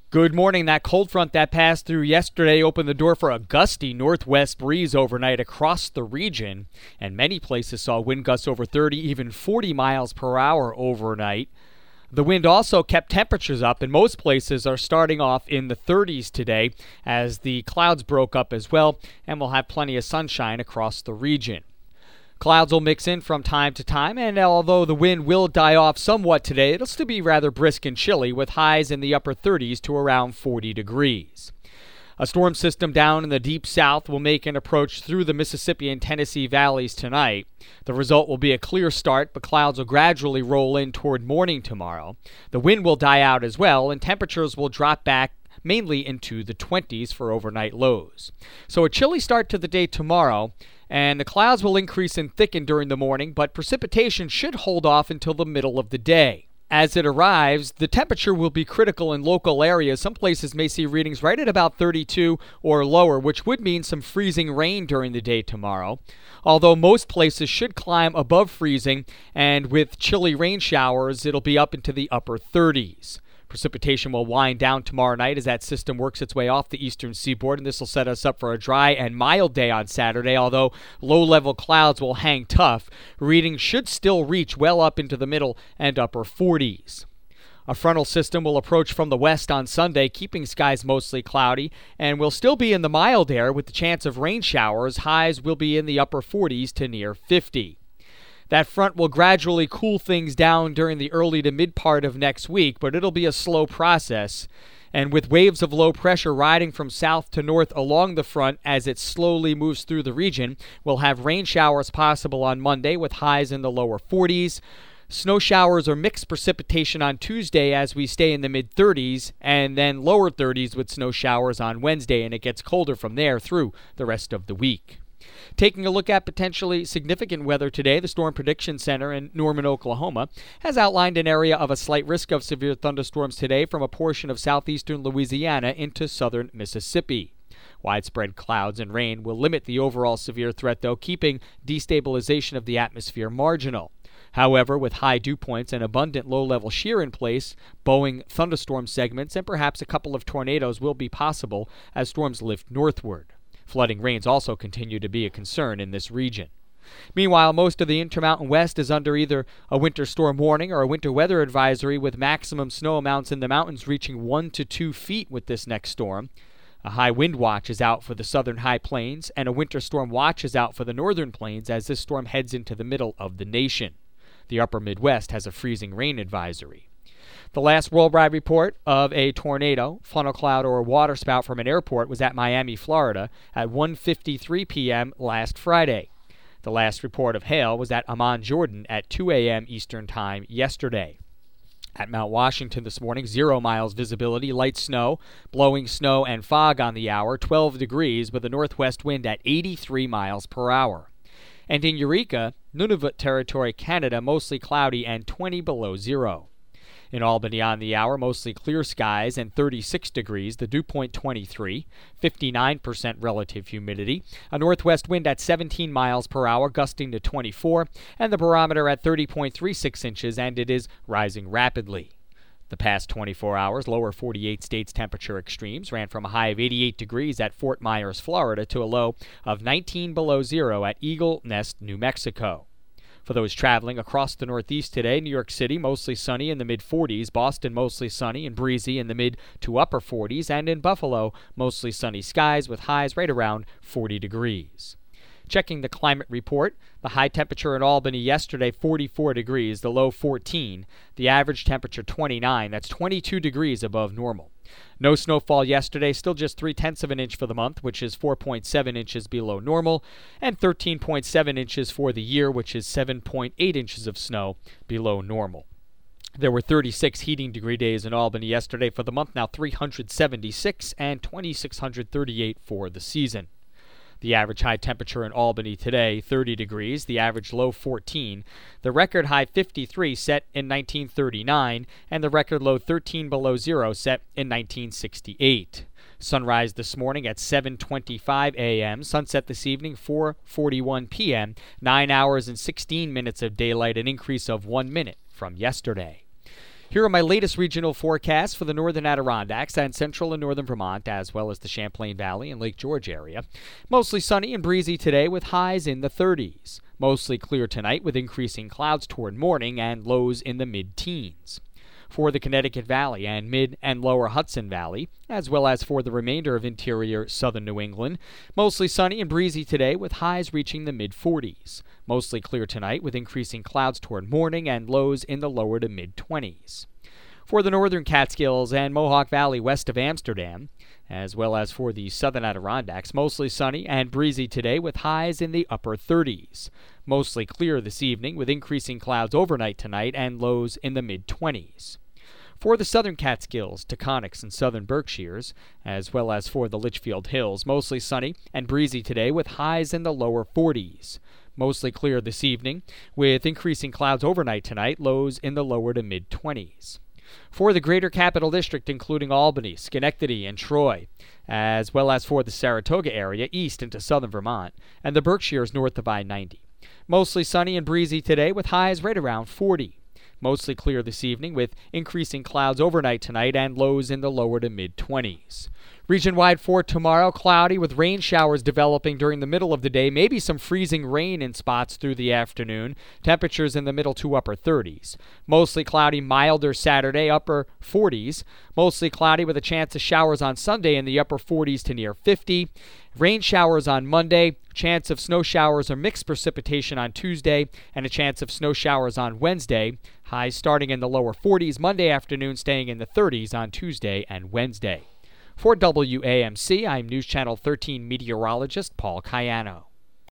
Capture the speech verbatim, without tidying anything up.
Good morning. That cold front that passed through yesterday opened the door for a gusty northwest breeze overnight across the region, and many places saw wind gusts over thirty, even forty miles per hour overnight. The wind also kept temperatures up, and most places are starting off in the thirties today as the clouds broke up as well, and we'll have plenty of sunshine across the region. Clouds will mix in from time to time, and although the wind will die off somewhat today, it'll still be rather brisk and chilly with highs in the upper thirties to around forty degrees. A storm system down in the deep south will make an approach through the Mississippi and Tennessee valleys tonight. The result will be a clear start, but clouds will gradually roll in toward morning tomorrow. The wind will die out as well, and temperatures will drop back mainly into the twenties for overnight lows. So a chilly start to the day tomorrow, and the clouds will increase and thicken during the morning, but precipitation should hold off until the middle of the day. As it arrives, the temperature will be critical in local areas. Some places may see readings right at about thirty-two or lower, which would mean some freezing rain during the day tomorrow. Although most places should climb above freezing, and with chilly rain showers, it'll be up into the upper thirties. Precipitation will wind down tomorrow night as that system works its way off the eastern seaboard, and this will set us up for a dry and mild day on Saturday, although low-level clouds will hang tough. Readings should still reach well up into the middle and upper forties. A frontal system will approach from the west on Sunday, keeping skies mostly cloudy, and will still be in the mild air with the chance of rain showers. Highs will be in the upper forties to near fifty. That front will gradually cool things down during the early to mid part of next week, but it'll be a slow process. And with waves of low pressure riding from south to north along the front as it slowly moves through the region, we'll have rain showers possible on Monday with highs in the lower forties. Snow showers or mixed precipitation on Tuesday as we stay in the mid thirties, and then lower thirties with snow showers on Wednesday, and it gets colder from there through the rest of the week. Taking a look at potentially significant weather today, the Storm Prediction Center in Norman, Oklahoma, has outlined an area of a slight risk of severe thunderstorms today from a portion of southeastern Louisiana into southern Mississippi. Widespread clouds and rain will limit the overall severe threat, though, keeping destabilization of the atmosphere marginal. However, with high dew points and abundant low-level shear in place, bowing thunderstorm segments and perhaps a couple of tornadoes will be possible as storms lift northward. Flooding rains also continue to be a concern in this region. Meanwhile, most of the Intermountain West is under either a winter storm warning or a winter weather advisory, with maximum snow amounts in the mountains reaching one to two feet with this next storm. A high wind watch is out for the southern high plains, and a winter storm watch is out for the northern plains as this storm heads into the middle of the nation. The upper Midwest has a freezing rain advisory. The last worldwide report of a tornado, funnel cloud, or a waterspout from an airport was at Miami, Florida at one fifty-three p.m. last Friday. The last report of hail was at Amman, Jordan at two a.m. Eastern Time yesterday. At Mount Washington this morning, zero miles visibility, light snow, blowing snow and fog on the hour, twelve degrees with a northwest wind at eighty-three miles per hour. And in Eureka, Nunavut Territory, Canada, mostly cloudy and twenty below zero. In Albany on the hour, mostly clear skies and thirty-six degrees, the dew point twenty-three, fifty-nine percent relative humidity, a northwest wind at seventeen miles per hour, gusting to twenty-four, and the barometer at thirty point three six inches, and it is rising rapidly. The past twenty-four hours, lower forty-eight states temperature extremes ran from a high of eighty-eight degrees at Fort Myers, Florida, to a low of nineteen below zero at Eagle Nest, New Mexico. For those traveling across the Northeast today, New York City mostly sunny in the mid forties, Boston mostly sunny and breezy in the mid to upper forties, and in Buffalo mostly sunny skies with highs right around forty degrees. Checking the climate report, the high temperature in Albany yesterday, forty-four degrees, the low fourteen, the average temperature twenty-nine, that's twenty-two degrees above normal. No snowfall yesterday, still just three-tenths of an inch for the month, which is four point seven inches below normal, and thirteen point seven inches for the year, which is seven point eight inches of snow below normal. There were thirty-six heating degree days in Albany yesterday for the month, now three hundred seventy-six, and two thousand six hundred thirty-eight for the season. The average high temperature in Albany today, thirty degrees, the average low fourteen, the record high fifty-three set in nineteen thirty-nine, and the record low thirteen below zero set in nineteen sixty-eight. Sunrise this morning at seven twenty-five a.m., sunset this evening four forty-one p.m., nine hours and sixteen minutes of daylight, an increase of one minute from yesterday. Here are my latest regional forecasts for the northern Adirondacks and central and northern Vermont, as well as the Champlain Valley and Lake George area. Mostly sunny and breezy today with highs in the thirties. Mostly clear tonight with increasing clouds toward morning and lows in the mid-teens. For the Connecticut Valley and mid and lower Hudson Valley, as well as for the remainder of interior southern New England, mostly sunny and breezy today with highs reaching the mid-forties. Mostly clear tonight with increasing clouds toward morning and lows in the lower to mid-twenties. For the northern Catskills and Mohawk Valley west of Amsterdam, as well as for the southern Adirondacks, mostly sunny and breezy today with highs in the upper thirties. Mostly clear this evening with increasing clouds overnight tonight and lows in the mid-twenties. For the southern Catskills, Taconics, and southern Berkshires, as well as for the Litchfield Hills, mostly sunny and breezy today with highs in the lower forties. Mostly clear this evening with increasing clouds overnight tonight, lows in the lower to mid-twenties. For the greater Capital District, including Albany, Schenectady, and Troy, as well as for the Saratoga area east into southern Vermont, and the Berkshires north of I ninety. Mostly sunny and breezy today with highs right around forty. Mostly clear this evening with increasing clouds overnight tonight and lows in the lower to mid-twenties. Region-wide for tomorrow, cloudy with rain showers developing during the middle of the day, maybe some freezing rain in spots through the afternoon. Temperatures in the middle to upper thirties. Mostly cloudy, milder Saturday, upper forties. Mostly cloudy with a chance of showers on Sunday in the upper forties to near fifty. Rain showers on Monday, chance of snow showers or mixed precipitation on Tuesday, and a chance of snow showers on Wednesday. Highs starting in the lower forties Monday afternoon, staying in the thirties on Tuesday and Wednesday. For W A M C, I'm News Channel thirteen meteorologist Paul Cayano.